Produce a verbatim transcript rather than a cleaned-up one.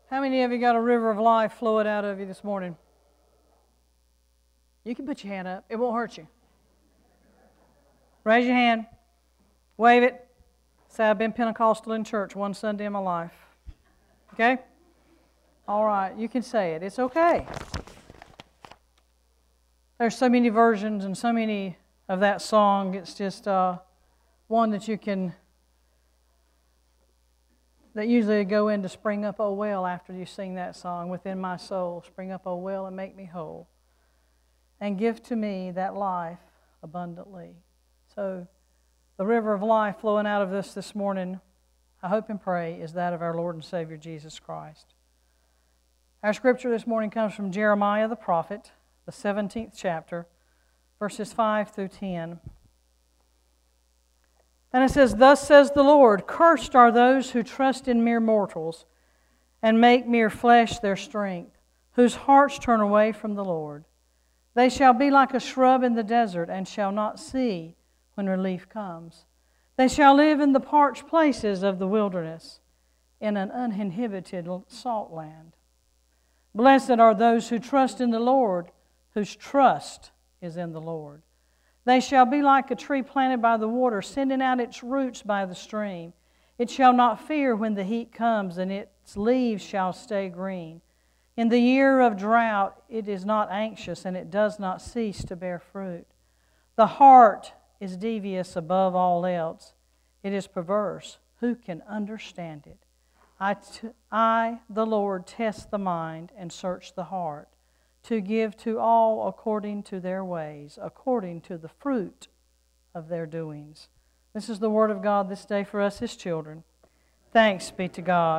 How many of you got a river of life flowing out of you this morning? You can put your hand up. It won't hurt you. Raise your hand. Wave it. Say, I've been Pentecostal in church one Sunday in my life. Okay? All right. You can say it. It's okay. There's so many versions and so many of that song. It's just uh, one that you can, that usually go in to spring up, oh well, after you sing that song. Within my soul, spring up, oh well, and make me whole. And give to me that life abundantly. So the river of life flowing out of this this morning, I hope and pray, is that of our Lord and Savior Jesus Christ. Our scripture this morning comes from Jeremiah the prophet, the seventeenth chapter, verses five through ten. And it says, Thus says the Lord, Cursed are those who trust in mere mortals and make mere flesh their strength, whose hearts turn away from the Lord. They shall be like a shrub in the desert and shall not see when relief comes. They shall live in the parched places of the wilderness, in an uninhabited salt land. Blessed are those who trust in the Lord, whose trust is in the Lord. They shall be like a tree planted by the water, sending out its roots by the stream. It shall not fear when the heat comes, and its leaves shall stay green. In the year of drought it is not anxious, and it does not cease to bear fruit. The heart is devious above all else. It is perverse. Who can understand it? I, t- I, the Lord, test the mind and search the heart, to give to all according to their ways, according to the fruit of their doings. This is the word of God this day for us, His children. Thanks be to God.